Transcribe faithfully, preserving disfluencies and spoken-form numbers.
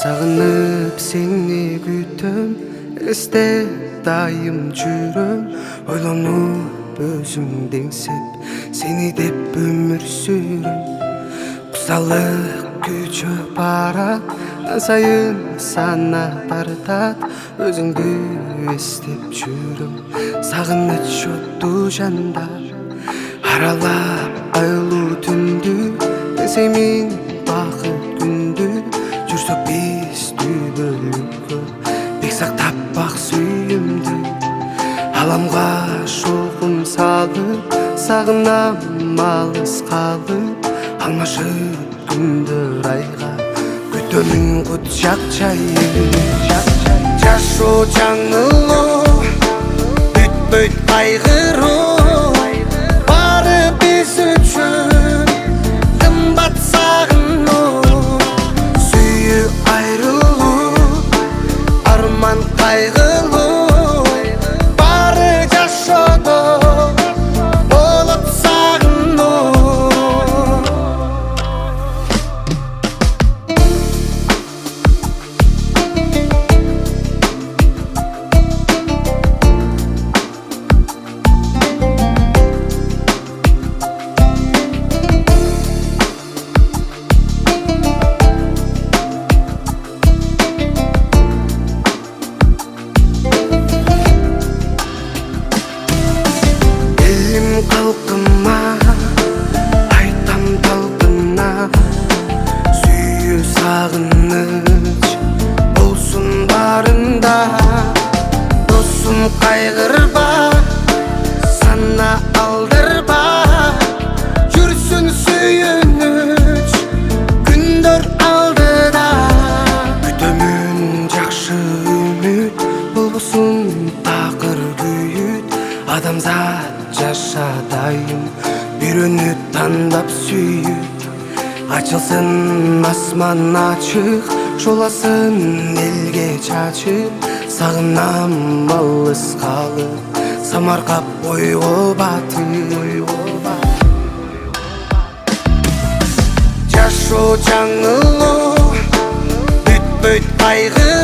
Сағынып сені күтім, есте дайым жүрім. Ойланып өзімдеңсіп, сені деп өмір сүрім. Құсалық күчі барат, сайын сана тартат. Өзіңді естеп жүрім, сағыныш отты жандар. Аралап айлы түнді, сенмен бақыт күнді. Жүрсек біз түбілікі, бек сақтап бақ сүйімді. Аламға шоқым салып, сағынам алыс қалып. Алмашып күндір айға, күтемін құт жақ жайы. Жашу жаңылу, бүт-бүт қайғыру. Бары біз үшін қымбат сағыну. Сүйі айрылу, арман қайғылу. Бары жашоды болып сағыну. Қалқыма, айтам талпына. Сүйі сағыныш болсын барында. Досым қайғырба, сана алдырба. Жүрсін сүйініш күндер алдыда. Күтемін жақшы үміт, болсын тақыр күйіт. Адамзат жашадайым, үйреніп таңдап сүйіп. Açılsın асман açıq, жоласын елге чачып. Сағынам алыс қалып, самарқап ойға батып. Жашу жаңылу, бүт-бүт қайғы.